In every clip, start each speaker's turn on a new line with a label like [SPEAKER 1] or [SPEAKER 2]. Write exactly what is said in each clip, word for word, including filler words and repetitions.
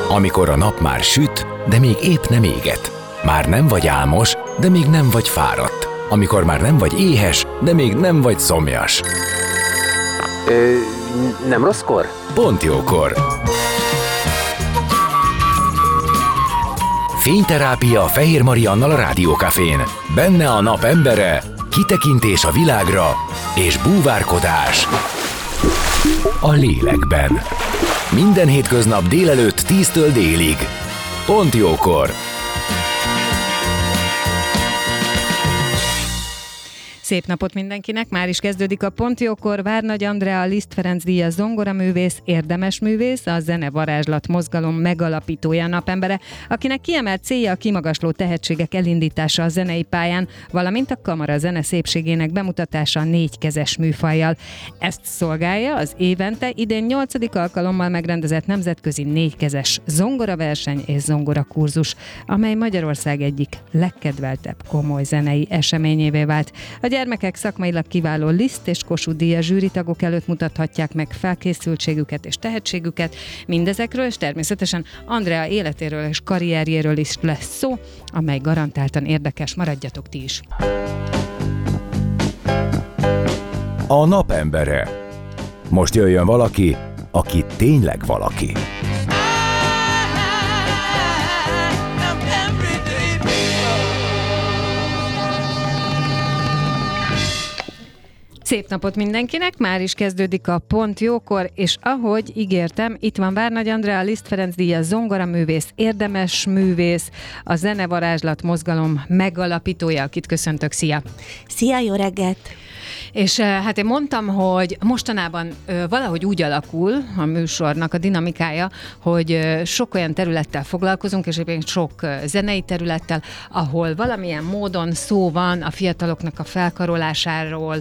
[SPEAKER 1] Amikor a nap már süt, de még épp nem éget. Már nem vagy álmos, de még nem vagy fáradt. Amikor már nem vagy éhes, de még nem vagy szomjas.
[SPEAKER 2] Ö, nem rosszkor?
[SPEAKER 1] Pont jókor. Fényterápia Fehér Mariannal a Rádiókafén. Benne a nap embere, kitekintés a világra és búvárkodás a lélekben. Minden hétköznap délelőtt tíztől délig. Pont jókor.
[SPEAKER 3] Szép napot mindenkinek, már is kezdődik a Pont jókor. Várnagy Andrea, Liszt Ferenc díjas zongoraművész, érdemes művész, a zenevarázslat mozgalom megalapítója, napembere, akinek kiemelt célja a kimagasló tehetségek elindítása a zenei pályán, valamint a kamara zene szépségének bemutatása a négykezes műfajjal. Ezt szolgálja az évente idén nyolcadik alkalommal megrendezett nemzetközi négykezes zongoraverseny és zongorakurzus, amely Magyarország egyik legkedveltebb komoly zenei eseményévé vált. A gyermekek szakmailag kiváló Liszt és Kossuth díjas zsűritagok előtt mutathatják meg felkészültségüket és tehetségüket. Mindezekről és természetesen Andrea életéről és karrierjéről is lesz szó, amely garantáltan érdekes. Maradjatok ti is!
[SPEAKER 1] A napembere. Most jöjjön valaki, aki tényleg valaki.
[SPEAKER 3] Szép napot mindenkinek, már is kezdődik a Pont jókor, és ahogy ígértem, itt van Várnagy Andrea, Liszt Ferenc díjas zongoraművész, érdemes művész, a zenevarázslat mozgalom megalapítója, akit köszöntök. Szia!
[SPEAKER 4] Szia, jó reggelt!
[SPEAKER 3] És hát én mondtam, hogy mostanában valahogy úgy alakul a műsornak a dinamikája, hogy sok olyan területtel foglalkozunk, és egyébként sok zenei területtel, ahol valamilyen módon szó van a fiataloknak a felkarolásáról,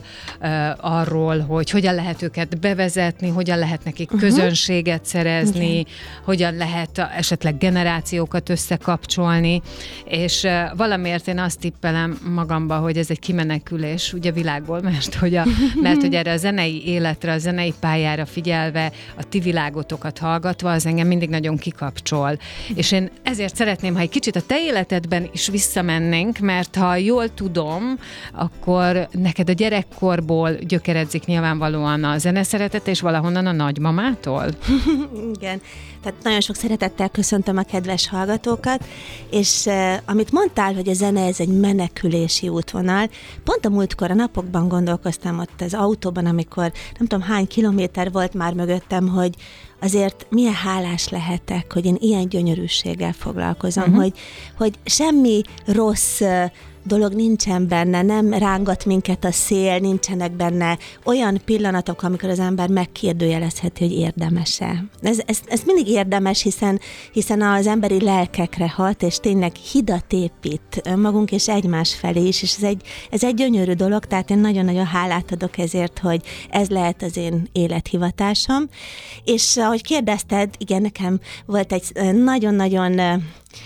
[SPEAKER 3] arról, hogy hogyan lehet őket bevezetni, hogyan lehet nekik uh-huh. közönséget szerezni, okay. hogyan lehet esetleg generációkat összekapcsolni, és valamiért én azt tippelem magamba, hogy ez egy kimenekülés ugye világból, mert hogy, a, mert hogy erre a zenei életre, a zenei pályára figyelve, a ti világotokat hallgatva, az engem mindig nagyon kikapcsol. És én ezért szeretném, ha egy kicsit a te életedben is visszamennénk, mert ha jól tudom, akkor neked a gyerekkorból gyökeredzik nyilvánvalóan a zeneszeretet, és valahonnan a nagymamától.
[SPEAKER 4] Igen, tehát nagyon sok szeretettel köszöntöm a kedves hallgatókat, és uh, amit mondtál, hogy a zene ez egy menekülési útvonal, pont a múltkor a napokban gondolkoztam ott az autóban, amikor nem tudom hány kilométer volt már mögöttem, hogy azért milyen hálás lehetek, hogy én ilyen gyönyörűséggel foglalkozom, uh-huh. hogy, hogy semmi rossz dolog nincsen benne, nem rángat minket a szél, nincsenek benne olyan pillanatok, amikor az ember megkérdőjelezheti, hogy érdemes-e. Ez, ez, ez mindig érdemes, hiszen, hiszen az emberi lelkekre hat, és tényleg hidat épít önmagunk és egymás felé is, és ez egy, ez egy gyönyörű dolog, tehát én nagyon-nagyon hálát adok ezért, hogy ez lehet az én élethivatásom. És ahogy kérdezted, igen, nekem volt egy nagyon-nagyon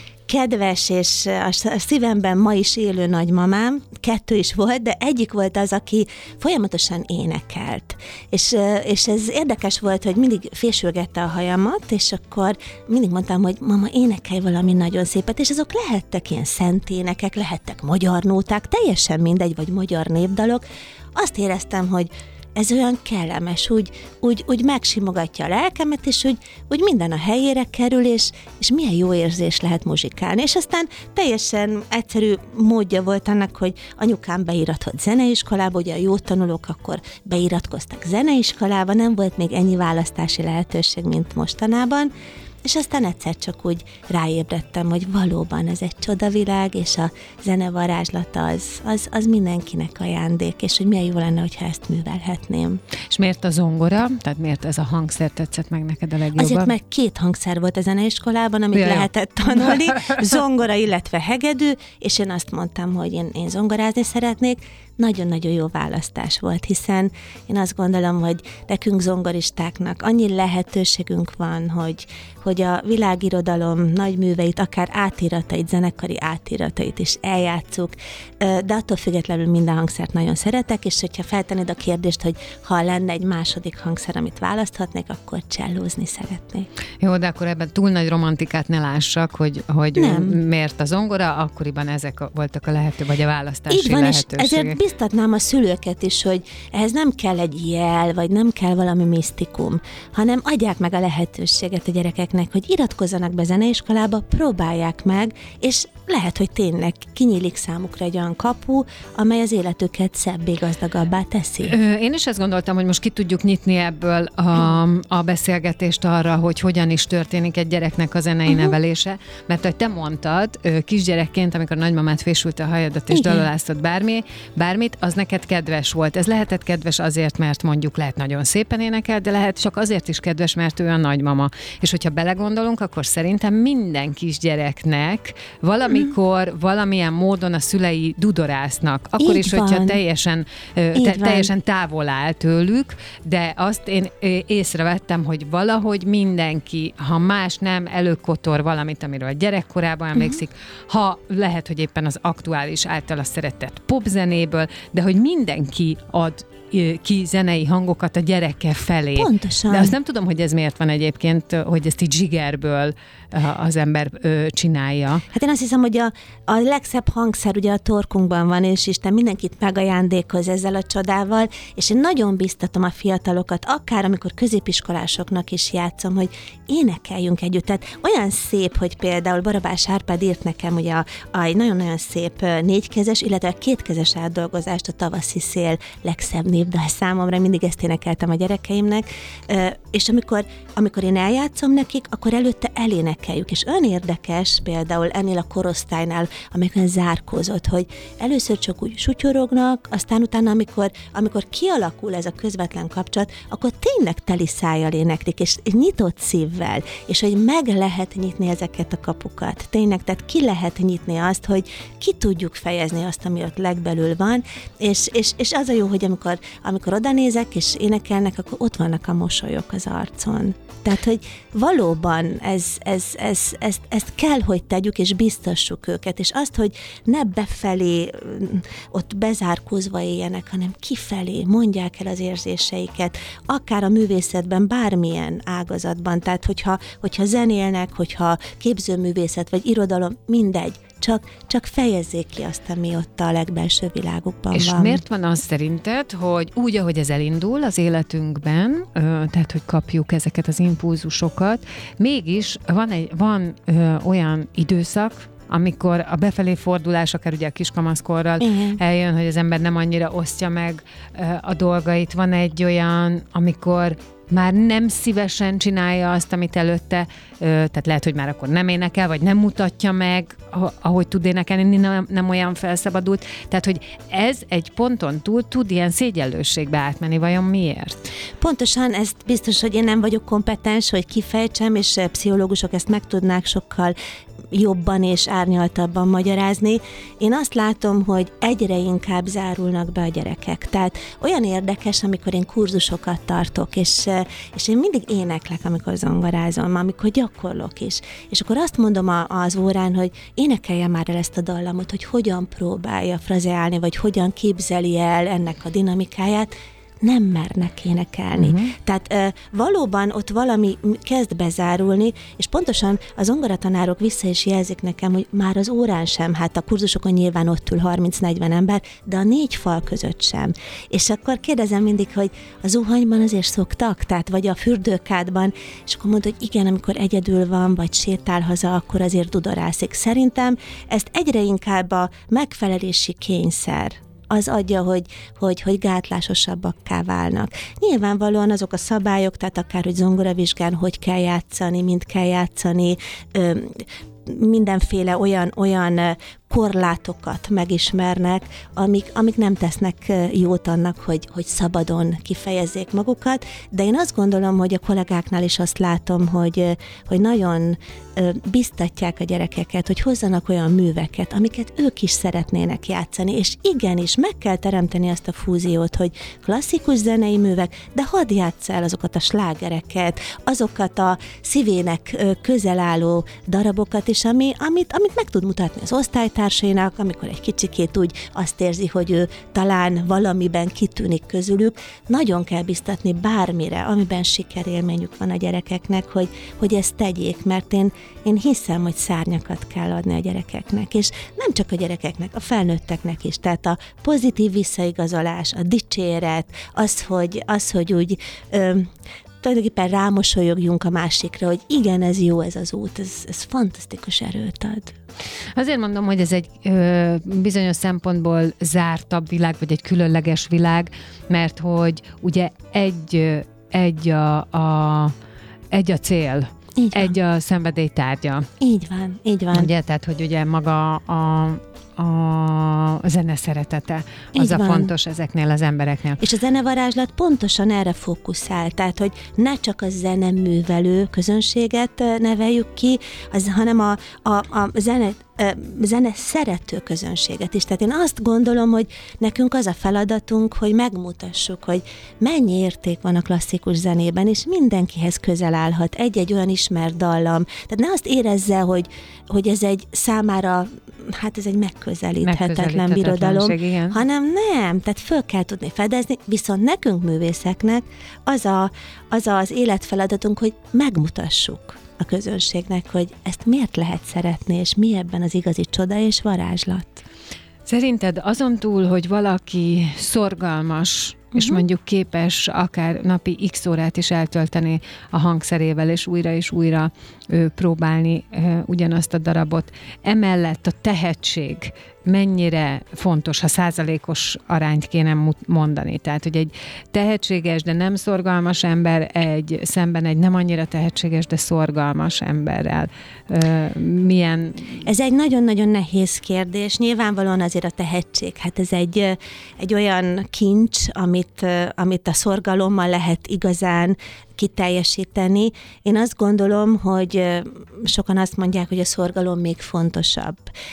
[SPEAKER 4] kedves és a szívemben ma is élő nagymamám, kettő is volt, de egyik volt az, aki folyamatosan énekelt. És, és ez érdekes volt, hogy mindig fésülgette a hajamat, és akkor mindig mondtam, hogy mama, énekelj valami nagyon szépet, és azok lehettek ilyen szent énekek, lehettek magyar nóták, teljesen mindegy, vagy magyar népdalok. Azt éreztem, hogy ez olyan kellemes, úgy, úgy, úgy megsimogatja a lelkemet, és úgy, úgy minden a helyére kerül, és, és milyen jó érzés lehet muzsikálni. És aztán teljesen egyszerű módja volt annak, hogy anyukám beíratott zeneiskolába, ugye a jó tanulók akkor beiratkoztak zeneiskolába, nem volt még ennyi választási lehetőség, mint mostanában, és aztán egyszer csak úgy ráébredtem, hogy valóban ez egy csodavilág, és a zenevarázslata az, az, az mindenkinek ajándék, és hogy milyen jó lenne, hogyha ezt művelhetném.
[SPEAKER 3] És miért a zongora? Tehát miért ez a hangszer tetszett meg neked a legjobban?
[SPEAKER 4] Azért, mert két hangszer volt a zeneiskolában, amit Jaj. lehetett tanulni, zongora, illetve hegedű, és én azt mondtam, hogy én, én zongorázni szeretnék, nagyon-nagyon jó választás volt, hiszen én azt gondolom, hogy nekünk zongoristáknak annyi lehetőségünk van, hogy, hogy a világirodalom nagy műveit, akár átiratait, zenekari átiratait is eljátszuk, de attól függetlenül minden hangszert nagyon szeretek, és hogyha feltennéd a kérdést, hogy ha lenne egy második hangszer, amit választhatnék, akkor csellózni szeretnék.
[SPEAKER 3] Jó, de akkor ebben túl nagy romantikát ne lássak, hogy, hogy miért a zongora, akkoriban ezek voltak a lehető, vagy a választási
[SPEAKER 4] így van,
[SPEAKER 3] lehetőségek.
[SPEAKER 4] És ezért biztatnám a szülőket is, hogy ehhez nem kell egy jel, vagy nem kell valami misztikum, hanem adják meg a lehetőséget a gyerekeknek, hogy iratkozzanak be zeneiskolába, próbálják meg, és lehet, hogy tényleg kinyílik számukra egy olyan kapu, amely az életüket szebbé, gazdagabbá teszi.
[SPEAKER 3] Én is ezt gondoltam, hogy most ki tudjuk nyitni ebből a, a beszélgetést arra, hogy hogyan is történik egy gyereknek a zenei uh-huh. nevelése, mert ahogy te mondtad, kisgyerekként, amikor a nagymamát fésült a hajadat és daloláztad bármi, bármit, az neked kedves volt. Ez lehetett kedves azért, mert mondjuk lehet nagyon szépen énekel, de lehet csak azért is kedves, mert ő a nagymama. És hogyha belegondolunk, akkor szerintem minden kisgyereknek valamikor, mm. valamilyen módon a szülei dudorásznak. Akkor így is, van. Hogyha teljesen, te, teljesen távol áll tőlük, de azt én észrevettem, hogy valahogy mindenki, ha más nem, előkotor valamit, amiről gyerekkorában emlékszik, mm. ha lehet, hogy éppen az aktuális általa szeretett popzenéből, de hogy mindenki ad ki zenei hangokat a gyereke felé.
[SPEAKER 4] Pontosan.
[SPEAKER 3] De azt nem tudom, hogy ez miért van egyébként, hogy ezt így zsigerből az ember csinálja.
[SPEAKER 4] Hát én azt hiszem, hogy a, a legszebb hangszer ugye a torkunkban van, és Isten mindenkit megajándékoz ezzel a csodával, és én nagyon biztatom a fiatalokat, akár amikor középiskolásoknak is játszom, hogy énekeljünk együtt. Tehát olyan szép, hogy például Barabás Árpád írt nekem ugye a, a, egy nagyon-nagyon szép négykezes, illetve kétkezes átdolgozást, a Tavaszi szél legszebb népdal számomra, mindig ezt énekeltem a gyerekeimnek, és amikor, amikor én eljátszom nekik, akkor előtte elénekeljük, és olyan érdekes például ennél a korosztálynál, amikor zárkózott, hogy először csak úgy sutyorognak, aztán utána, amikor, amikor kialakul ez a közvetlen kapcsolat, akkor tényleg teli szájjal éneklik, és nyitott szívvel, és hogy meg lehet nyitni ezeket a kapukat. Tényleg, tehát ki lehet nyitni azt, hogy ki tudjuk fejezni azt, ami ott legbelül van, és, és, és az a jó, hogy amikor amikor oda nézek és énekelnek, akkor ott vannak a mosolyok az arcon. Tehát, hogy valóban ez, ez, ez, ezt, ezt kell, hogy tegyük, és biztassuk őket, és azt, hogy ne befelé, ott bezárkózva éljenek, hanem kifelé mondják el az érzéseiket, akár a művészetben, bármilyen ágazatban, tehát hogyha, hogyha zenélnek, hogyha képzőművészet, vagy irodalom, mindegy, Csak, csak fejezzék ki azt, ami ott a legbelső világukban
[SPEAKER 3] és
[SPEAKER 4] van.
[SPEAKER 3] És miért van az szerinted, hogy úgy, ahogy ez elindul az életünkben, tehát, hogy kapjuk ezeket az impulzusokat, mégis van, egy, van ö, olyan időszak, amikor a befelé fordulás, akár ugye a kiskamaszkorral igen. eljön, hogy az ember nem annyira osztja meg ö, a dolgait. Van egy olyan, amikor már nem szívesen csinálja azt, amit előtte, tehát lehet, hogy már akkor nem énekel, vagy nem mutatja meg, ahogy tud énekelni, nem, nem olyan felszabadult. Tehát, hogy ez egy ponton túl tud ilyen szégyellőségbe átmenni, vajon miért?
[SPEAKER 4] Pontosan, ezt biztos, hogy én nem vagyok kompetens, hogy kifejtsem, és pszichológusok ezt meg tudnák sokkal jobban és árnyaltabban magyarázni. Én azt látom, hogy egyre inkább zárulnak be a gyerekek. Tehát olyan érdekes, amikor én kurzusokat tartok, és, és én mindig éneklek, amikor zongorázom, amikor gyakorlok is. És akkor azt mondom a, az órán, hogy énekelje már el ezt a dallamot, hogy hogyan próbálja frazeálni, vagy hogyan képzeli el ennek a dinamikáját, nem mernek énekelni. Uh-huh. Tehát e, valóban ott valami kezd bezárulni, és pontosan az zongoratanárok vissza is jelzik nekem, hogy már az órán sem, hát a kurzusokon nyilván ott ül harminc-negyven ember, de a négy fal között sem. És akkor kérdezem mindig, hogy a zuhanyban azért szoktak, tehát vagy a fürdőkádban, és akkor mondod, hogy igen, amikor egyedül van, vagy sétál haza, akkor azért dudorászik. Szerintem ezt egyre inkább a megfelelési kényszer az adja, hogy, hogy, hogy gátlásosabbakká válnak. Nyilvánvalóan azok a szabályok, tehát akár, hogy zongoravizsgán hogy kell játszani, mint kell játszani, ö, mindenféle olyan, olyan korlátokat megismernek, amik, amik nem tesznek jót annak, hogy, hogy szabadon kifejezzék magukat, de én azt gondolom, hogy a kollégáknál is azt látom, hogy, hogy nagyon biztatják a gyerekeket, hogy hozzanak olyan műveket, amiket ők is szeretnének játszani, és igenis meg kell teremteni azt a fúziót, hogy klasszikus zenei művek, de hadd játsz el azokat a slágereket, azokat a szívének közel álló darabokat is, ami, amit, amit meg tud mutatni az osztálytársainak, amikor egy kicsikét úgy azt érzi, hogy ő talán valamiben kitűnik közülük. Nagyon kell biztatni bármire, amiben sikerélményük van a gyerekeknek, hogy, hogy ezt tegyék, mert én, én hiszem, hogy szárnyakat kell adni a gyerekeknek, és nem csak a gyerekeknek, a felnőtteknek is. Tehát a pozitív visszaigazolás, a dicséret, az, hogy, az, hogy úgy ö, tulajdonképpen rámosolyogjunk a másikra, hogy igen, ez jó, ez az út, ez, ez fantasztikus erőt ad.
[SPEAKER 3] Azért mondom, hogy ez egy ö, bizonyos szempontból zártabb világ, vagy egy különleges világ, mert hogy ugye egy, egy, a, a, egy a cél, egy a szenvedély tárgya.
[SPEAKER 4] Így van, így van.
[SPEAKER 3] Ugye, tehát, hogy ugye maga a, a zene szeretete, az így a van. Fontos ezeknél az embereknél.
[SPEAKER 4] És a zenevarázslat pontosan erre fókuszál, tehát, hogy ne csak a zeneművelő közönséget neveljük ki, az, hanem a, a, a zene zene szerető közönséget is. Tehát én azt gondolom, hogy nekünk az a feladatunk, hogy megmutassuk, hogy mennyi érték van a klasszikus zenében, és mindenkihez közel állhat egy-egy olyan ismert dallam. Tehát ne azt érezze, hogy, hogy ez egy számára, hát ez egy megközelíthetetlen birodalom, igen. hanem nem, tehát föl kell tudni fedezni, viszont nekünk művészeknek az, a, az az életfeladatunk, hogy megmutassuk a közönségnek, hogy ezt miért lehet szeretni, és mi ebben az igazi csoda és varázslat.
[SPEAKER 3] Szerinted azon túl, hogy valaki szorgalmas, uh-huh. és mondjuk képes akár napi x órát is eltölteni a hangszerével, és újra és újra ő, próbálni ő, ugyanazt a darabot, emellett a tehetség mennyire fontos, ha százalékos arányt kéne mondani. Tehát, hogy egy tehetséges, de nem szorgalmas ember egy szemben egy nem annyira tehetséges, de szorgalmas emberrel. Milyen...
[SPEAKER 4] Ez egy nagyon-nagyon nehéz kérdés. Nyilvánvalóan azért a tehetség, hát ez egy, egy olyan kincs, amit, amit a szorgalommal lehet igazán kiteljesíteni. Én azt gondolom, hogy sokan azt mondják, hogy a szorgalom még fontosabb.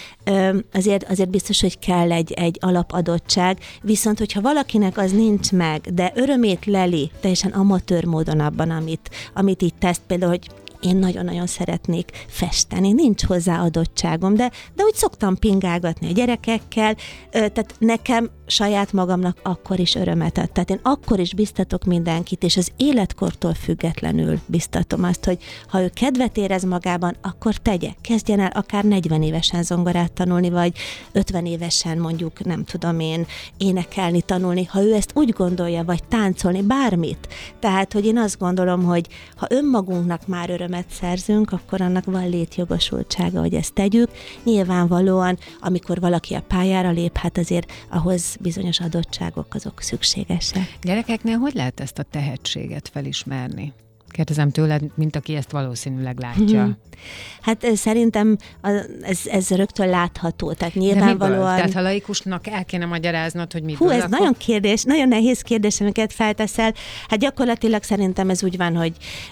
[SPEAKER 4] Azért, azért biztos, hogy kell egy, egy alapadottság, viszont hogyha valakinek az nincs meg, de örömét leli teljesen amatőr módon abban, amit, amit így tesz, például, hogy én nagyon-nagyon szeretnék festeni, nincs hozzá adottságom, de, de úgy szoktam pingálgatni a gyerekekkel, tehát nekem saját magamnak akkor is örömet ad. Tehát én akkor is biztatok mindenkit, és az életkortól függetlenül biztatom azt, hogy ha ő kedvet érez magában, akkor tegye. Kezdjen el akár negyven évesen zongorát tanulni, vagy ötven évesen mondjuk, nem tudom én, énekelni, tanulni, ha ő ezt úgy gondolja, vagy táncolni, bármit. Tehát, hogy én azt gondolom, hogy ha önmagunknak már örömet szerzünk, akkor annak van létjogosultsága, hogy ezt tegyük. Nyilvánvalóan, amikor valaki a pályára lép, hát azért ahhoz bizonyos adottságok azok szükségesek.
[SPEAKER 3] Gyerekeknél hogy lehet ezt a tehetséget felismerni? Kérdezem tőled, mint aki ezt valószínűleg látja. Hmm.
[SPEAKER 4] Hát szerintem ez, ez rögtön látható, tehát nyilvánvalóan...
[SPEAKER 3] Tehát ha laikusnak el kéne magyaráznod, hogy miből.
[SPEAKER 4] Hú, ez
[SPEAKER 3] akkor...
[SPEAKER 4] nagyon kérdés, nagyon nehéz kérdés, amiket felteszel. Hát gyakorlatilag szerintem ez úgy van, hogy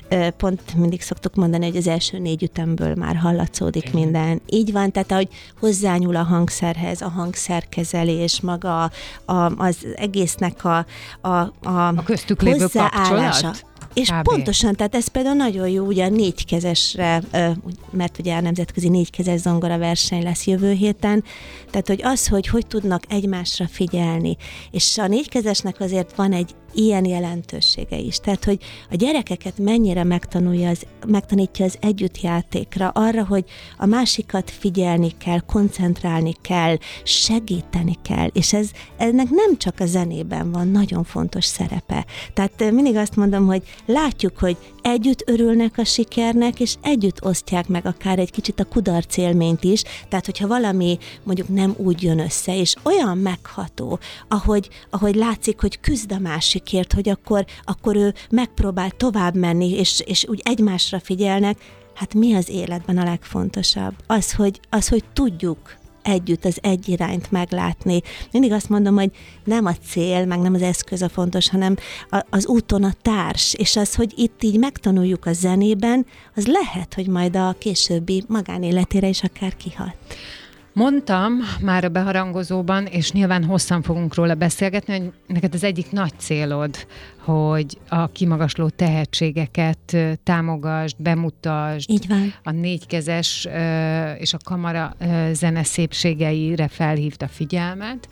[SPEAKER 4] pont mindig szoktuk mondani, hogy az első négy ütemből már hallatszódik okay. minden. Így van, tehát ahogy hozzányúl a hangszerhez, a hangszerkezelés, maga a, az egésznek a, a, a,
[SPEAKER 3] a köztük lévő kapcsolat?
[SPEAKER 4] És K B. Pontosan, tehát ez például nagyon jó, ugye a négykezesre, mert ugye a nemzetközi négykezes zongora verseny lesz jövő héten, tehát hogy az, hogy hogy tudnak egymásra figyelni, és a négykezesnek azért van egy ilyen jelentősége is. Tehát, hogy a gyerekeket mennyire megtanulja az, megtanítja az együttjátékra, arra, hogy a másikat figyelni kell, koncentrálni kell, segíteni kell, és ez ennek nem csak a zenében van nagyon fontos szerepe. Tehát mindig azt mondom, hogy látjuk, hogy együtt örülnek a sikernek, és együtt osztják meg akár egy kicsit a kudarc élményt is, tehát hogyha valami mondjuk nem úgy jön össze, és olyan megható, ahogy, ahogy látszik, hogy küzd a másik gyerekekért, hogy akkor, akkor ő megpróbál tovább menni, és, és úgy egymásra figyelnek. Hát mi az életben a legfontosabb? Az, hogy, az, hogy tudjuk együtt az egy irányt meglátni. Mindig azt mondom, hogy nem a cél, meg nem az eszköz a fontos, hanem a, az úton a társ, és az, hogy itt így megtanuljuk a zenében, az lehet, hogy majd a későbbi magánéletére is akár kihat.
[SPEAKER 3] Mondtam már a beharangozóban, és nyilván hosszan fogunk róla beszélgetni, hogy neked az egyik nagy célod, hogy a kimagasló tehetségeket támogasd, bemutasd.
[SPEAKER 4] Így van.
[SPEAKER 3] A négykezes és a kamara zene szépségeire felhívta figyelmet,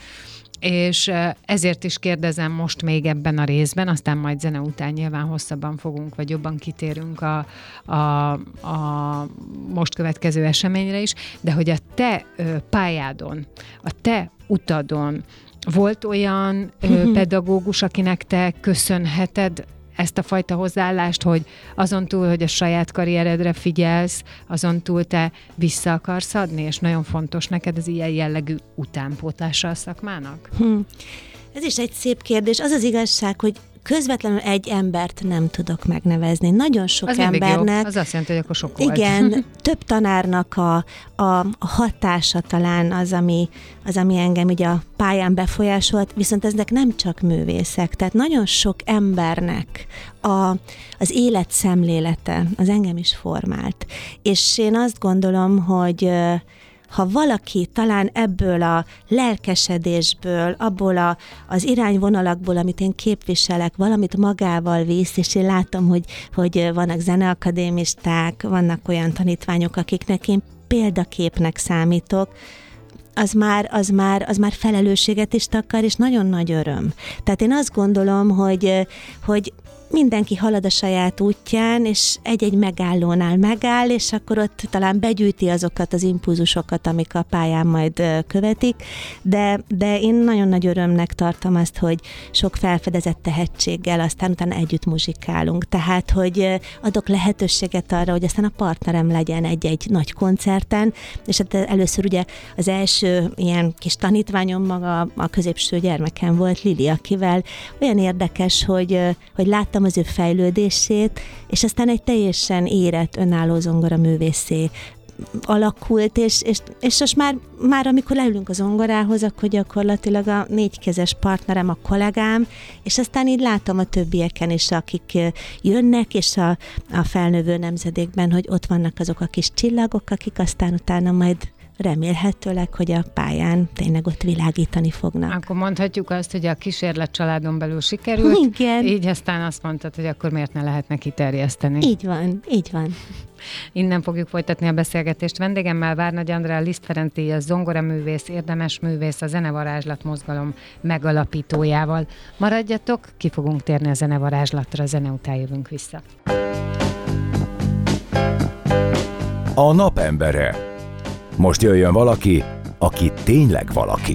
[SPEAKER 3] és ezért is kérdezem most még ebben a részben, aztán majd zene után nyilván hosszabban fogunk, vagy jobban kitérünk a, a, a most következő eseményre is, de hogy a te pályádon, a te utadon volt olyan pedagógus, akinek te köszönheted ezt a fajta hozzáállást, hogy azon túl, hogy a saját karrieredre figyelsz, azon túl te vissza akarsz adni, és nagyon fontos neked az ilyen jellegű utánpótlása a szakmának?
[SPEAKER 4] Hm. Ez is egy szép kérdés. Az az igazság, hogy közvetlenül egy embert nem tudok megnevezni. Nagyon sok
[SPEAKER 3] az
[SPEAKER 4] embernek...
[SPEAKER 3] Az azt jelenti, hogy akkor sok volt.
[SPEAKER 4] Igen, több tanárnak a, a, a hatása talán az ami, az, ami engem ugye a pályán befolyásolt, viszont ezek nem csak művészek. Tehát nagyon sok embernek a, az életszemlélete az engem is formált. És én azt gondolom, hogy ha valaki talán ebből a lelkesedésből, abból a, az irányvonalakból, amit én képviselek, valamit magával visz, és én látom, hogy, hogy vannak zeneakadémisták, vannak olyan tanítványok, akiknek én példaképnek számítok, az már, az, már, az már felelősséget is takar, és nagyon nagy öröm. Tehát én azt gondolom, hogy, hogy mindenki halad a saját útján, és egy-egy megállónál megáll, és akkor ott talán begyűjti azokat az impulzusokat, amik a pályán majd követik, de, de én nagyon nagy örömnek tartom azt, hogy sok felfedezett tehetséggel aztán utána együtt muzsikálunk. Tehát, hogy adok lehetőséget arra, hogy aztán a partnerem legyen egy-egy nagy koncerten, és hát először ugye az első ilyen kis tanítványom maga a középső gyermekem volt, Lili, akivel olyan érdekes, hogy, hogy láttam az ő fejlődését, és aztán egy teljesen érett, önálló zongoraművészé alakult, és, és, és most már, már amikor leülünk a zongorához, akkor gyakorlatilag a négykezes partnerem, a kollégám, és aztán így látom a többieken is, akik jönnek, és a, a felnövő nemzedékben, hogy ott vannak azok a kis csillagok, akik aztán utána majd remélhetőleg, hogy a pályán tényleg ott világítani fognak.
[SPEAKER 3] Akkor mondhatjuk azt, hogy a kísérlet családon belül sikerült,
[SPEAKER 4] igen.
[SPEAKER 3] Így aztán azt mondtad, hogy akkor miért ne lehetne kiterjeszteni.
[SPEAKER 4] Így van, így van.
[SPEAKER 3] Innen fogjuk folytatni a beszélgetést. Vendégemmel Várnagy Andrea, Liszt Ferenc díjas zongoraművész, érdemes művész, a Zenevarázslat mozgalom megalapítójával. Maradjatok, ki fogunk térni a zenevarázslatra, a zene után jövünk vissza.
[SPEAKER 1] A napembere. Most jöjjön valaki, aki tényleg valaki.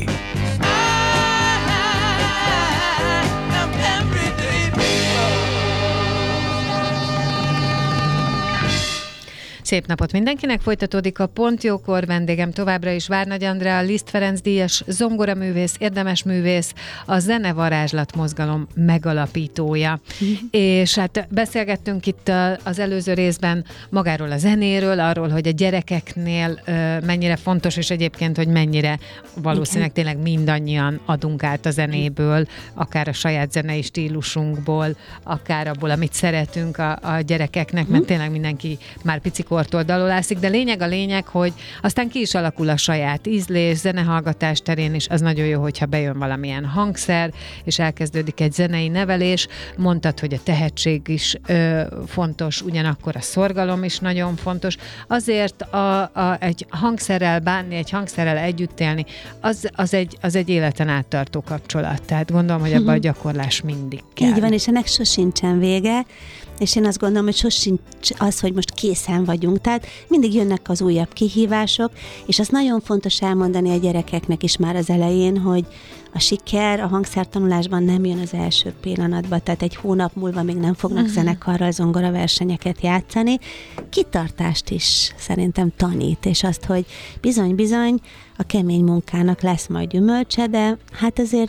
[SPEAKER 3] Szép napot mindenkinek, folytatódik a Pontjókor, vendégem továbbra is Várnagy Andrea, Liszt Ferenc díjas zongoraművész, érdemes művész, a Zenevarázslat mozgalom megalapítója. Mm. És hát beszélgettünk itt az előző részben magáról a zenéről, arról, hogy a gyerekeknél mennyire fontos, és egyébként, hogy mennyire valószínűleg tényleg mindannyian adunk át a zenéből, akár a saját zenei stílusunkból, akár abból, amit szeretünk a, a gyerekeknek, mert tényleg mindenki már picikor kortól dalolászik, de lényeg a lényeg, hogy aztán ki is alakul a saját ízlés, zenehallgatás terén is, az nagyon jó, hogyha bejön valamilyen hangszer, és elkezdődik egy zenei nevelés. Mondtad, hogy a tehetség is ö, fontos, ugyanakkor a szorgalom is nagyon fontos. Azért a, a, egy hangszerrel bánni, egy hangszerrel együtt élni, az, az, egy, az egy életen áttartó kapcsolat. Tehát gondolom, hogy abban a gyakorlás mindig kell.
[SPEAKER 4] Így van, és ennek sosincsen vége, és én azt gondolom, hogy sosincs az, hogy most készen vagyunk. Tehát mindig jönnek az újabb kihívások, és az nagyon fontos elmondani a gyerekeknek is már az elején, hogy a siker a hangszertanulásban nem jön az első pillanatban, tehát egy hónap múlva még nem fognak uh-huh. zenekarral zongoraversenyeket játszani. Kitartást is szerintem tanít, és azt, hogy bizony-bizony a kemény munkának lesz majd gyümölcse, de hát azért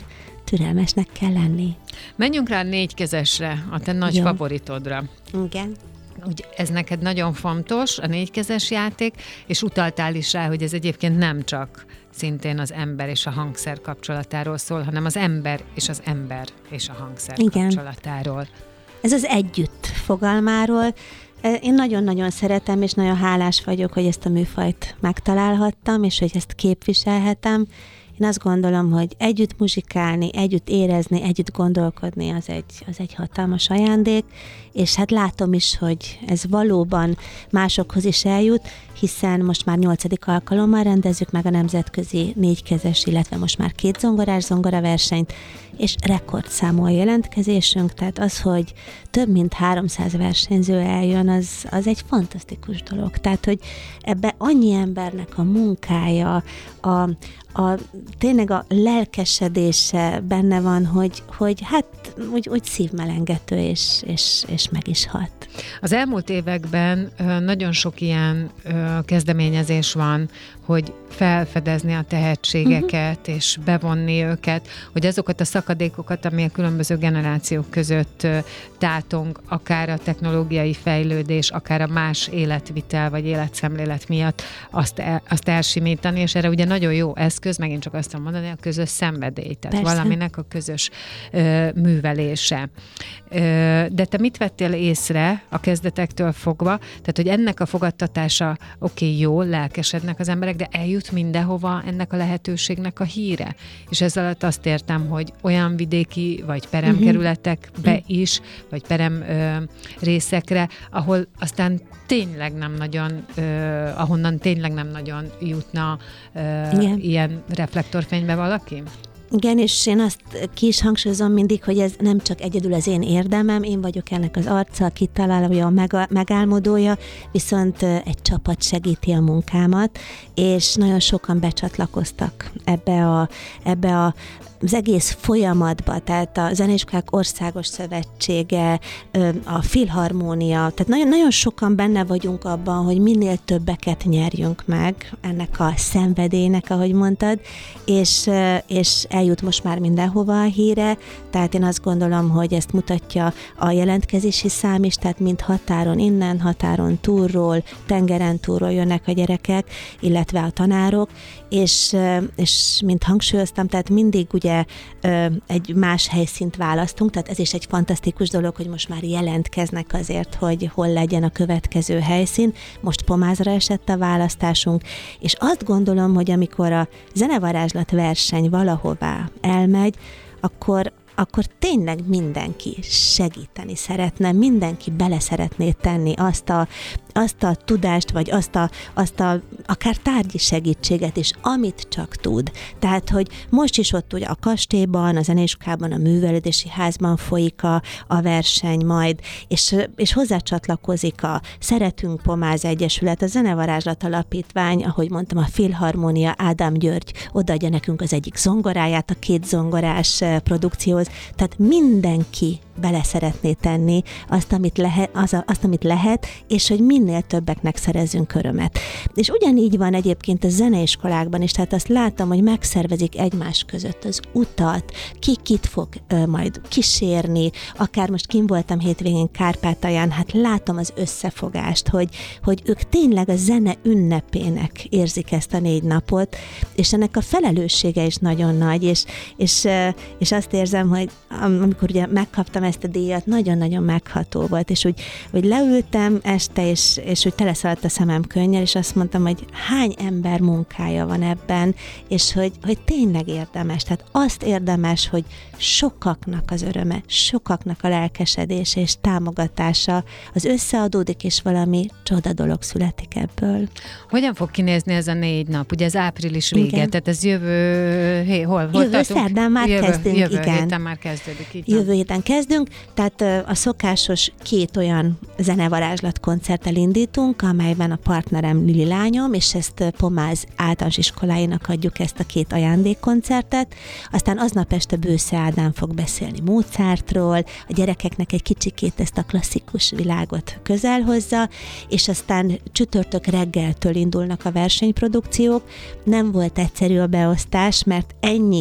[SPEAKER 4] türelmesnek kell lenni.
[SPEAKER 3] Menjünk rá a négykezesre, a te nagy
[SPEAKER 4] Jó.
[SPEAKER 3] favoritodra.
[SPEAKER 4] Igen.
[SPEAKER 3] Úgy, ez neked nagyon fontos, a négykezes játék, és utaltál is rá, hogy ez egyébként nem csak szintén az ember és a hangszer kapcsolatáról szól, hanem az ember és az ember és a hangszer
[SPEAKER 4] Igen.
[SPEAKER 3] kapcsolatáról.
[SPEAKER 4] Ez az együtt fogalmáról. Én nagyon-nagyon szeretem, és nagyon hálás vagyok, hogy ezt a műfajt megtalálhattam, és hogy ezt képviselhetem. Én azt gondolom, hogy együtt muzsikálni, együtt érezni, együtt gondolkodni, az egy, az egy hatalmas ajándék, és hát látom is, hogy ez valóban másokhoz is eljut, hiszen most már nyolcadik alkalommal rendezzük meg a nemzetközi négykezes, illetve most már két zongorás zongoraversenyt, és rekordszámú a jelentkezésünk, tehát az, hogy több mint háromszáz versenyző eljön, az, az egy fantasztikus dolog. Tehát, hogy ebbe annyi embernek a munkája, a, a, tényleg a lelkesedése benne van, hogy, hogy hát úgy, úgy szívmelengető, és, és, és meg is hat.
[SPEAKER 3] Az elmúlt években nagyon sok ilyen kezdeményezés van, hogy felfedezni a tehetségeket, uh-huh. és bevonni őket, hogy azokat a szakadékokat, ami a különböző generációk között tátong, akár a technológiai fejlődés, akár a más életvitel vagy életszemlélet miatt azt, el, azt elsimítani, és erre ugye nagyon jó eszköz, megint csak azt mondani, a közös szenvedély, tehát Persze. valaminek a közös ö, művelése. Ö, de te mit vettél észre a kezdetektől fogva, tehát hogy ennek a fogadtatása oké, okay, jó, lelkesednek az emberek, de eljut mindenhova ennek a lehetőségnek a híre. És ezzel alatt azt értem, hogy olyan vidéki vagy peremkerületekbe uh-huh. is, vagy perem ö, részekre, ahol aztán tényleg nem nagyon, ö, ahonnan tényleg nem nagyon jutna ö, ilyen reflektorfénybe valaki?
[SPEAKER 4] Igen, és én azt ki is hangsúlyozom mindig, hogy ez nem csak egyedül az én érdemem, én vagyok ennek az arca, a kitalálója, a megálmodója, viszont egy csapat segíti a munkámat, és nagyon sokan becsatlakoztak ebbe a, ebbe a az egész folyamatba, tehát a Zeneiskolák Országos Szövetsége, a Filharmónia, tehát nagyon, nagyon sokan benne vagyunk abban, hogy minél többeket nyerjünk meg ennek a szenvedélynek, ahogy mondtad, és, és eljut most már mindenhova a híre, tehát én azt gondolom, hogy ezt mutatja a jelentkezési szám is, tehát mind határon innen, határon túlról, tengeren túlról jönnek a gyerekek, illetve a tanárok, és, és mint hangsúlyoztam, tehát mindig ugye egy más helyszínt választunk, tehát ez is egy fantasztikus dolog, hogy most már jelentkeznek azért, hogy hol legyen a következő helyszín. Most Pomázra esett a választásunk, és azt gondolom, hogy amikor a zenevarázslat verseny valahová elmegy, akkor akkor tényleg mindenki segíteni szeretne, mindenki bele szeretné tenni azt a, azt a tudást, vagy azt a, azt a akár tárgyi segítséget is, amit csak tud. Tehát, hogy most is ott ugye a kastélyban, a zeneiskolában, a művelődési házban folyik a, a verseny majd, és, és hozzácsatlakozik a Szeretünk Pomáz Egyesület, a Zenevarázslat Alapítvány, ahogy mondtam, a Filharmónia, Ádám György odaadja nekünk az egyik zongoráját a két zongorás produkcióhoz. Tehát mindenki bele szeretné tenni azt, amit lehet, az a, azt, amit lehet, és hogy minél többeknek szerezzünk örömet. És ugyanígy van egyébként a zeneiskolákban is, tehát azt látom, hogy megszervezik egymás között az utat, ki kit fog ö, majd kísérni, akár most kim voltam hétvégén Kárpátalján, hát látom az összefogást, hogy, hogy ők tényleg a zene ünnepének érzik ezt a négy napot, és ennek a felelőssége is nagyon nagy, és, és, és azt érzem, hogy amikor ugye megkaptam ezt a díjat, nagyon-nagyon megható volt, és úgy, hogy leültem este, és, és úgy teleszaladt a szemem könnyel, és azt mondtam, hogy hány ember munkája van ebben, és hogy, hogy tényleg érdemes. Tehát azt érdemes, hogy sokaknak az öröme, sokaknak a lelkesedése és támogatása az összeadódik, és valami csoda dolog születik ebből.
[SPEAKER 3] Hogyan fog kinézni ez a négy nap? Ugye ez április vége,
[SPEAKER 4] igen.
[SPEAKER 3] Tehát ez jövő, hé, hol, hol
[SPEAKER 4] jövő
[SPEAKER 3] tartunk?
[SPEAKER 4] szerdán már
[SPEAKER 3] jövő,
[SPEAKER 4] kezdünk,
[SPEAKER 3] jövő
[SPEAKER 4] igen.
[SPEAKER 3] héten már kezdődik. Így
[SPEAKER 4] jövő héten kezdünk, tehát a szokásos két olyan zenevarázslat koncerttel indítunk, amelyben a partnerem Lili lányom, és ezt Pomáz általános iskoláinak adjuk ezt a két ajándékkoncertet. Aztán aznap este Bősze Ádám fog beszélni Mozartról, a gyerekeknek egy kicsikét ezt a klasszikus világot közel hozza, és aztán csütörtök reggeltől indulnak a versenyprodukciók. Nem volt egyszerű a beosztás, mert ennyi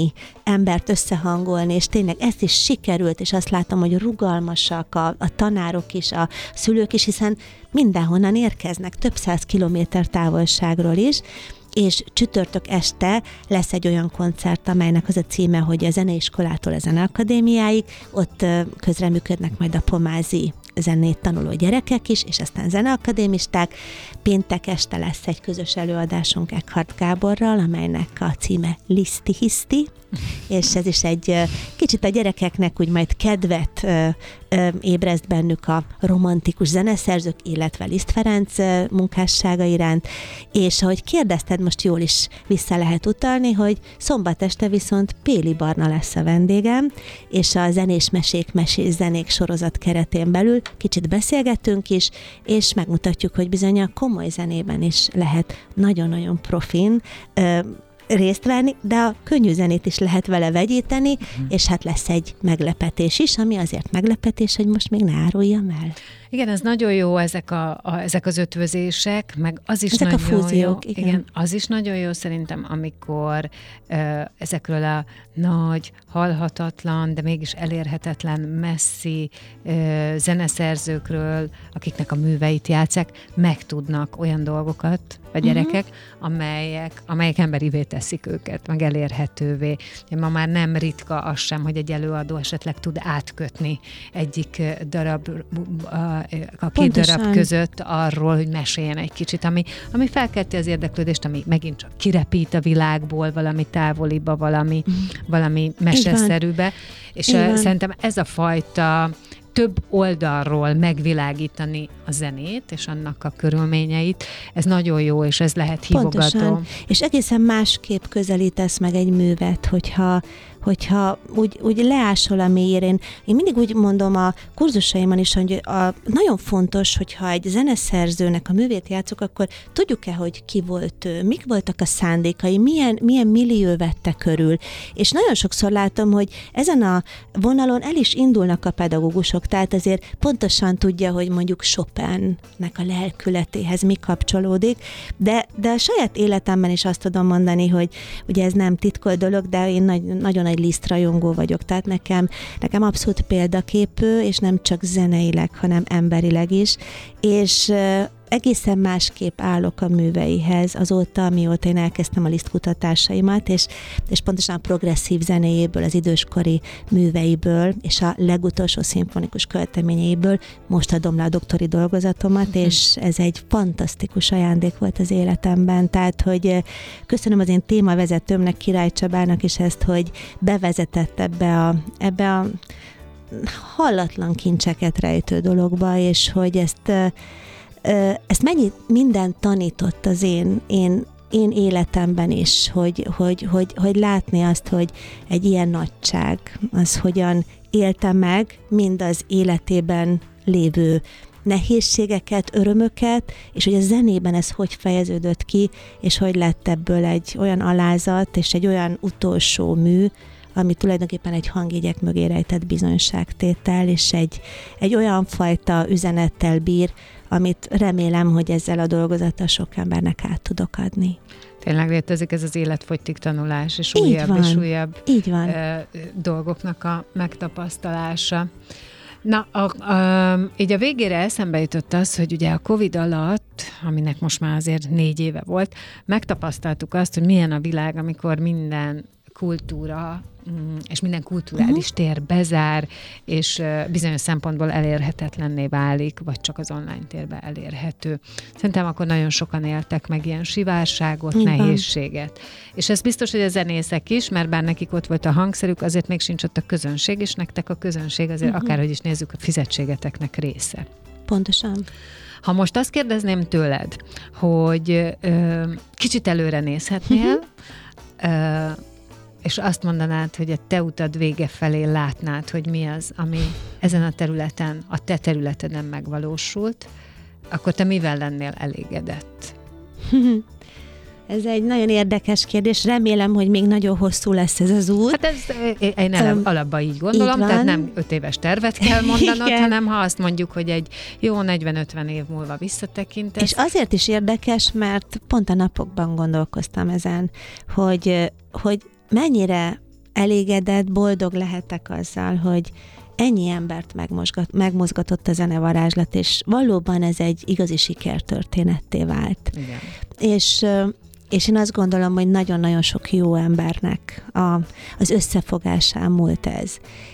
[SPEAKER 4] embert összehangolni, és tényleg ezt is sikerült, és azt látom, hogy rugalmasak a, a tanárok is, a szülők is, hiszen mindenhonnan érkeznek, több száz kilométer távolságról is, és csütörtök este lesz egy olyan koncert, amelynek az a címe, hogy a zeneiskolától a zeneakadémiáig, ott közreműködnek majd a pomázi zenét tanuló gyerekek is, és aztán zeneakadémisták. Péntek este lesz egy közös előadásunk Eckhart Gáborral, amelynek a címe Liszti Hiszti, és ez is egy kicsit a gyerekeknek úgy majd kedvet ö, ö, ébreszt bennük a romantikus zeneszerzők, illetve Liszt Ferenc munkássága iránt, és ahogy kérdezted, most jól is vissza lehet utalni, hogy szombat este viszont Péli Barna lesz a vendégem, és a Zenés Mesék, Mesés Zenék sorozat keretén belül kicsit beszélgetünk is, és megmutatjuk, hogy bizony a komoly zenében is lehet nagyon-nagyon profin ö, részt venni, de a könnyű zenét is lehet vele vegyíteni, uh-huh. és hát lesz egy meglepetés is, ami azért meglepetés, hogy most még ne áruljam el.
[SPEAKER 3] Igen, ez nagyon jó, ezek, a, a, ezek az ötvözések, meg az is
[SPEAKER 4] ezek
[SPEAKER 3] nagyon
[SPEAKER 4] a fúziók,
[SPEAKER 3] jó.
[SPEAKER 4] igen.
[SPEAKER 3] igen. Az is nagyon jó szerintem, amikor ö, ezekről a nagy, halhatatlan, de mégis elérhetetlen, messzi ö, zeneszerzőkről, akiknek a műveit játsszák, megtudnak olyan dolgokat a gyerekek, uh-huh. amelyek, amelyek emberivé teszik őket, meg elérhetővé. Ma már nem ritka az sem, hogy egy előadó esetleg tud átkötni egyik darab a, a két darab között arról, hogy meséljen egy kicsit, ami, ami felkelti az érdeklődést, ami megint csak kirepít a világból, valami távoliba, valami, mm. valami meseszerűbe, és
[SPEAKER 4] Igen.
[SPEAKER 3] szerintem ez a fajta több oldalról megvilágítani a zenét, és annak a körülményeit, ez nagyon jó, és ez lehet hívogató.
[SPEAKER 4] Pontosan. És egészen másképp közelítesz meg egy művet, hogyha hogyha úgy, úgy leásol a mélyére. Én, én mindig úgy mondom a kurzusaimon is, hogy a, nagyon fontos, hogyha egy zeneszerzőnek a művét játszok, akkor tudjuk-e, hogy ki volt ő, mik voltak a szándékai, milyen, milyen millió vette körül. És nagyon sokszor látom, hogy ezen a vonalon el is indulnak a pedagógusok, tehát azért pontosan tudja, hogy mondjuk Chopinnek a lelkületéhez mi kapcsolódik, de, de a saját életemben is azt tudom mondani, hogy ugye ez nem titkolt dolog, de én nagy, nagyon nagy Liszt rajongó vagyok, tehát nekem, nekem abszolút példaképű, és nem csak zeneileg, hanem emberileg is, és egészen másképp állok a műveihez azóta, amióta én elkezdtem a Liszt kutatásaimat, és, és pontosan a progresszív zenéjéből, az időskori műveiből, és a legutolsó szimfonikus költeményeiből most adom le a doktori dolgozatomat, mm-hmm. és ez egy fantasztikus ajándék volt az életemben, tehát, hogy köszönöm az én témavezetőmnek, Király Csabának is ezt, hogy bevezetett ebbe a, ebbe a hallatlan kincseket rejtő dologba, és hogy ezt ezt mennyi mindent tanított az én, én, én életemben is, hogy, hogy, hogy, hogy látni azt, hogy egy ilyen nagyság, az hogyan élte meg mind az életében lévő nehézségeket, örömöket, és hogy a zenében ez hogy fejeződött ki, és hogy lett ebből egy olyan alázat, és egy olyan utolsó mű, ami tulajdonképpen egy hangjegyek mögé rejtett bizonyságtétel, és egy, egy olyan fajta üzenettel bír, amit remélem, hogy ezzel a dolgozattal sok embernek át tudok adni.
[SPEAKER 3] Tényleg létezik ez az életfogytig tanulás, és
[SPEAKER 4] így
[SPEAKER 3] újabb
[SPEAKER 4] van,
[SPEAKER 3] és újabb
[SPEAKER 4] így van.
[SPEAKER 3] Ö, dolgoknak a megtapasztalása. Na, a, a, így a végére eszembe jutott az, hogy ugye a Covid alatt, aminek most már azért négy éve volt, megtapasztaltuk azt, hogy milyen a világ, amikor minden kultúra és minden kulturális uh-huh. tér bezár, és bizonyos szempontból elérhetetlenné válik, vagy csak az online térben elérhető. Szerintem akkor nagyon sokan éltek meg ilyen sivárságot, igen. nehézséget. És ez biztos, hogy a zenészek is, mert bár nekik ott volt a hangszerük, azért még sincs ott a közönség, és nektek a közönség azért uh-huh. akárhogy is nézzük, a fizetségeteknek része.
[SPEAKER 4] Pontosan. Ha
[SPEAKER 3] most azt kérdezném tőled, hogy ö, kicsit előre nézhetnél, uh-huh. ö, és azt mondanád, hogy a te utad vége felé látnád, hogy mi az, ami ezen a területen, a te területeden megvalósult, akkor te mivel lennél elégedett?
[SPEAKER 4] Ez egy nagyon érdekes kérdés. Remélem, hogy még nagyon hosszú lesz ez az út.
[SPEAKER 3] Hát ez, én elem, um, alapban így gondolom, így tehát nem öt éves tervet kell mondanod, hanem ha azt mondjuk, hogy egy jó negyven-ötven év múlva visszatekintesz.
[SPEAKER 4] És azért is érdekes, mert pont a napokban gondolkoztam ezen, hogy, hogy mennyire elégedett, boldog lehetek azzal, hogy ennyi embert megmozgat, megmozgatott a zenevarázslat, és valóban ez egy igazi sikertörténetté vált.
[SPEAKER 3] Igen.
[SPEAKER 4] És, és én azt gondolom, hogy nagyon-nagyon sok jó embernek a, az összefogásán múlt ez.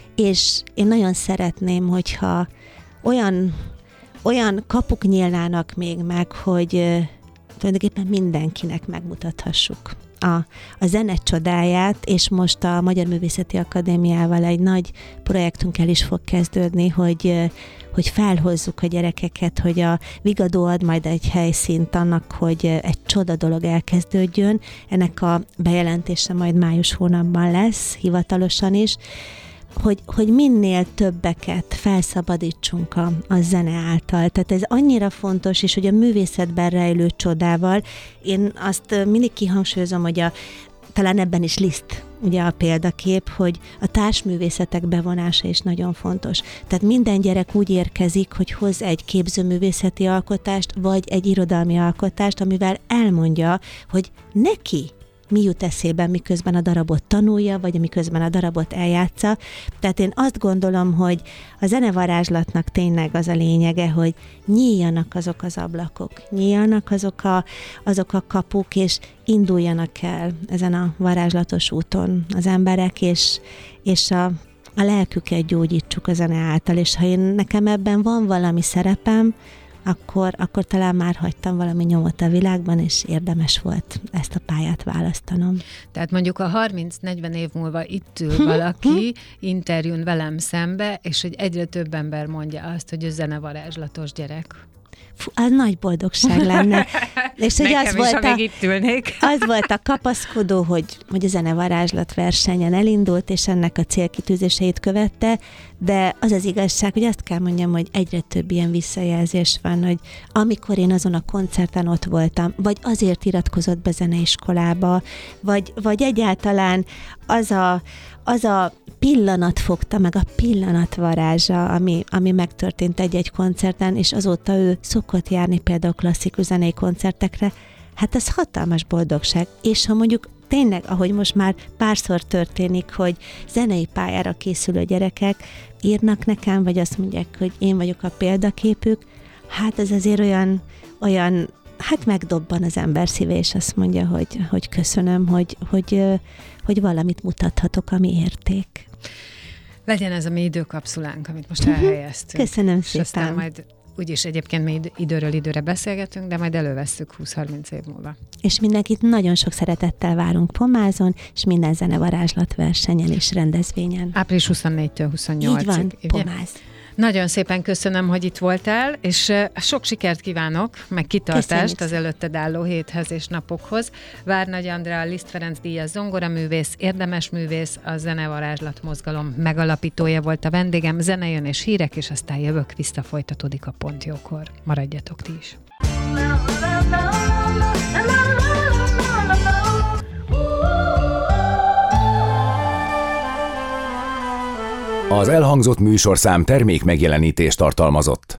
[SPEAKER 4] És én nagyon szeretném, hogyha olyan, olyan kapuk nyílnának még meg, hogy tulajdonképpen mindenkinek megmutathassuk a, a zene csodáját, és most a Magyar Művészeti Akadémiával egy nagy projektünkkel is fog kezdődni, hogy, hogy felhozzuk a gyerekeket, hogy a Vigadó ad majd egy helyszínt annak, hogy egy csoda dolog elkezdődjön. Ennek a bejelentése majd május hónapban lesz, hivatalosan is, hogy, hogy minél többeket felszabadítsunk a, a zene által. Tehát ez annyira fontos, és hogy a művészetben rejlő csodával, én azt mindig kihangsúlyozom, hogy a, talán ebben is Liszt, ugye a példakép, hogy a társművészetek bevonása is nagyon fontos. Tehát minden gyerek úgy érkezik, hogy hoz egy képzőművészeti alkotást, vagy egy irodalmi alkotást, amivel elmondja, hogy neki mi jut eszébe, miközben a darabot tanulja, vagy miközben a darabot eljátsza. Tehát én azt gondolom, hogy a zenevarázslatnak tényleg az a lényege, hogy nyíljanak azok az ablakok, nyíljanak azok a, azok a kapuk, és induljanak el ezen a varázslatos úton az emberek, és, és a, a lelküket gyógyítsuk a zene által. És ha én, nekem ebben van valami szerepem, Akkor, akkor talán már hagytam valami nyomot a világban, és érdemes volt ezt a pályát választanom.
[SPEAKER 3] Tehát mondjuk a harminc-negyven év múlva itt ül valaki, interjún velem szembe, és hogy egyre több ember mondja azt, hogy ő zenevarázslatos gyerek.
[SPEAKER 4] Fú, az nagy boldogság lenne. És hogy
[SPEAKER 3] Nekem
[SPEAKER 4] az
[SPEAKER 3] is,
[SPEAKER 4] volt,
[SPEAKER 3] ha
[SPEAKER 4] a,
[SPEAKER 3] még itt ülnék.
[SPEAKER 4] az volt a kapaszkodó, hogy, hogy a zenevarázslat versenyen elindult, és ennek a célkitűzéseit követte, de az az igazság, hogy azt kell mondjam, hogy egyre több ilyen visszajelzés van, hogy amikor én azon a koncerten ott voltam, vagy azért iratkozott be zeneiskolába, vagy, vagy egyáltalán az a, az a pillanat fogta meg, a pillanat varázsa, ami, ami megtörtént egy-egy koncerten, és azóta ő szokott járni például klasszikus zenei koncertekre, hát ez hatalmas boldogság. És ha mondjuk tényleg, ahogy most már párszor történik, hogy zenei pályára készülő gyerekek írnak nekem, vagy azt mondják, hogy én vagyok a példaképük, hát ez azért olyan, olyan hát megdobban az ember szíve, és azt mondja, hogy, hogy köszönöm, hogy, hogy, hogy valamit mutathatok, ami érték.
[SPEAKER 3] Legyen ez a mi időkapszulánk, amit most elhelyeztünk.
[SPEAKER 4] Köszönöm
[SPEAKER 3] és
[SPEAKER 4] szépen.
[SPEAKER 3] aztán majd úgyis egyébként mi időről időre beszélgetünk, de majd elővesszük húsz-harminc év múlva.
[SPEAKER 4] És mindenkit nagyon sok szeretettel várunk Pomázon, és minden zenevarázslat versenyen és rendezvényen.
[SPEAKER 3] április huszonnégytől huszonnyolcig.
[SPEAKER 4] Így van,
[SPEAKER 3] ugye?
[SPEAKER 4] Pomáz.
[SPEAKER 3] Nagyon szépen köszönöm, hogy itt voltál, és sok sikert kívánok, meg kitartást
[SPEAKER 4] Köszönjük.
[SPEAKER 3] az előtted álló héthez és napokhoz. Várnagy Andrea, a Liszt Ferenc díjas zongoraművész, érdemes művész, a Zenevarázslat mozgalom megalapítója volt a vendégem. Zene jön és hírek, és aztán jövök, vissza folytatódik a Pont Jókor. Maradjatok ti is.
[SPEAKER 1] Az elhangzott műsorszám termék megjelenítést tartalmazott.